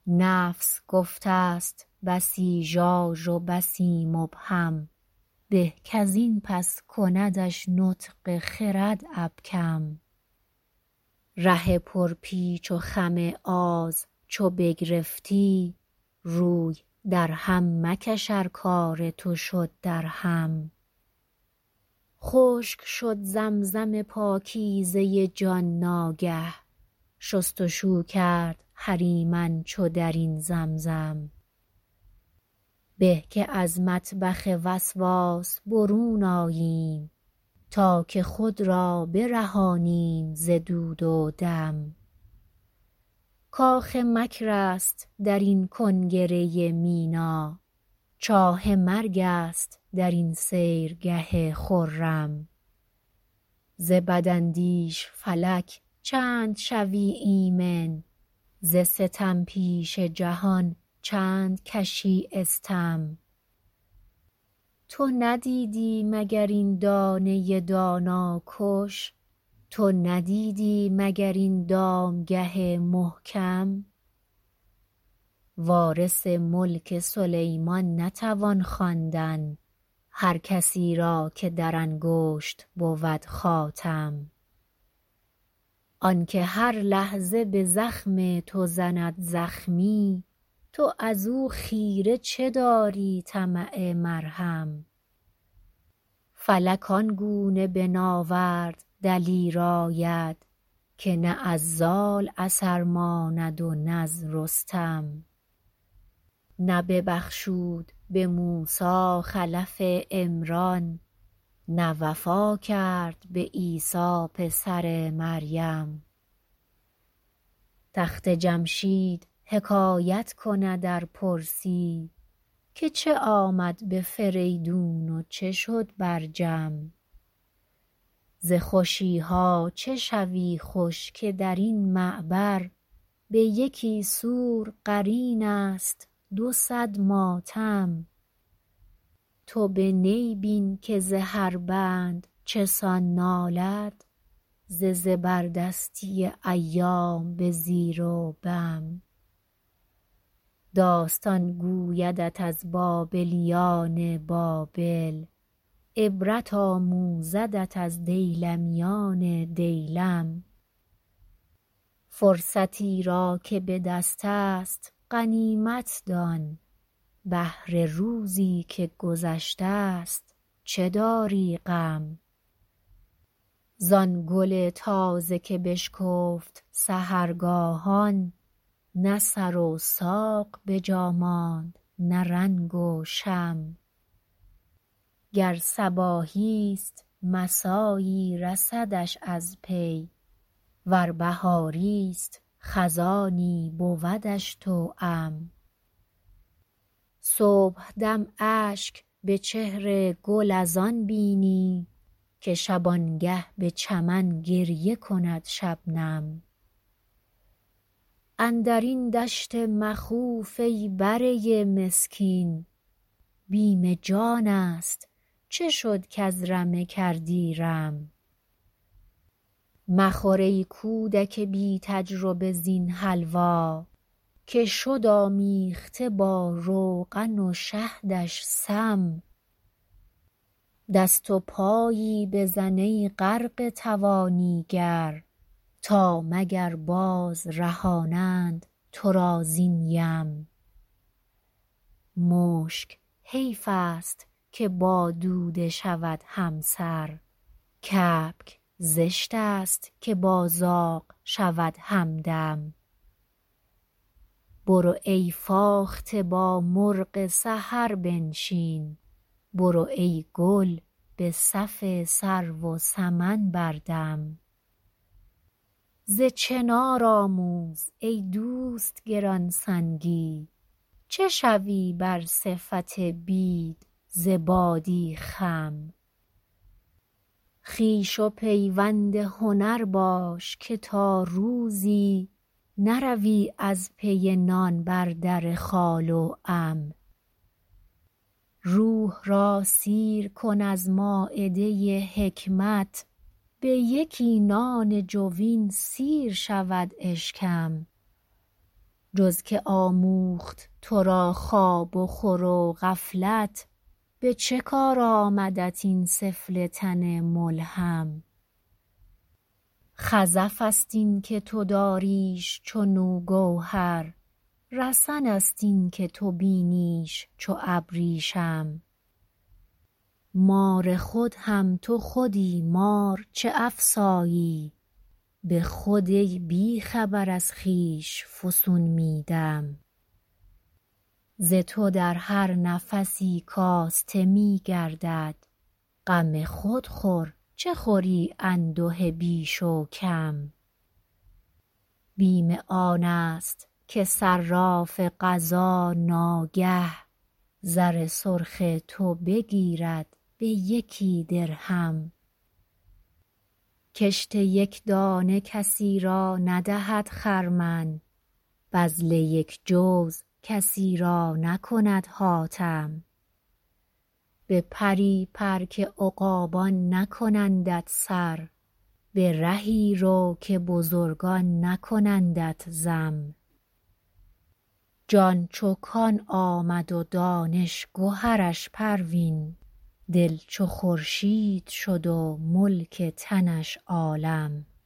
نفس گفته است بسی ژاژ و بسی مبهم، به کزین پس کندش نطق خرد ابکم. ره پر پیچ و خم آز چو بگرفتی، روی در هم مکش ار کار تو شد در هم. خشک شد زمزم پاکیزه جان ناگه، شست و شو کرد هریمن چو درین زمزم. به که از مطبخ وسواس برون آییم، تا که خود را برهانیم ز دود و دم. کاخ مکر است درین کنگره مینا، چاه مرگ است درین سیرگه خرم. ز بداندیش فلک چند شوی ایمن، ز ستم پیشه جهان چند کشی استم. تو ندیدی مگر این دانه دانا کش، تو ندیدی مگر این دامگه محکم. وارث ملک سلیمان نتوان خواندن، هر کسی را که در انگشت بود خاتم. آنکه هر لحظه به زخم تو زند زخمی، تو ازو خیره چه داری طمع مرهم. فلک آنگونه بناورد دلیر آید، که نه از زال اثر ماند و نز رستم. نه ببخشود به موسی خلف عمران، نه وفا کرد به عیسی پسر مریم. تخت جمشید حکایت کند ار پرسی، که چه آمد به فریدون و چه شد برجم. ز خوشیها چه شوی خوش که درین معبر، به یکی سور قرین است 200 ماتم. تو به نی بین که ز هر بند چسان نالد، ز زبردستی ایام به زیر و بم. داستان گویدت از بابلیان بابل، عبرت آموزدت از دیلمیان دیلم. فرصتی را که به دست است غنیمت دان، بهر روزی که گذشته است چه داری غم. زان گل تازه که بشکفت سحرگاهان، نه سر و ساق به جا ماند نه رنگ و شم. گر صباحیست مسایی رسدش از پی، ور بهاریست خزانی بودش توام. صبحدم اشک به چهر گل از آن بینی، که شبانگه به چمن گریه کند شبنم. اندرین دشت مخوف ای بره مسکین، بیم جان است چه شد کز رمه کردی رم. مخور ای کودک بی تجربه زین حلوا، که شد آمیخته با روغن و شهدش سم. دست و پایی بزن ای غرقه توانیگر، تا مگر باز رهانند ترا زین یم. مشک حیف است که با دوده شود همسر، کبک زشت است که با زاغ شود همدم. برو ای فاخته با مرغ سحر بنشین، برو ای گل به صف سرو و سمن بردم. ز چنار آموز ای دوست گرانسنگی، چه شوی بر صفت بید ز بادی خم. خویش و پیوند هنر باش که تا روزی، نروی از پی نان بر در خال و عم. روح را سیر کن از مایده حکمت، به یکی نان جوین سیر شود اشکم. جز که آموخت تو را خواب و خور و غفلت، به چه کار آمدت این سفله تن ملهم؟ خزف است این که تو داریش چنو گوهر، رسن است این که تو بینیش چو ابریشم. مار خود هم تو خودی مار چه افسایی، به خود ای بی خبر از خویش فسون می دم. ز تو در هر نفسی کاسته می گردد، غم خود خور چه خوری انده بیش و کم. بیم آن است که صراف قضا ناگه، زر سرخ تو بگیرد به یکی درهم. کشت یک دانه کسی را ندهد خرمن، بذل یک جوز کسی را نکند حاتم. بپری پر که عقابان نکنندت سر، به رهی رو که بزرگان نکنندت ذم. جان چو کان آمد و دانش گهرش پروین، دل چو خورشید شد و ملک تنش عالم.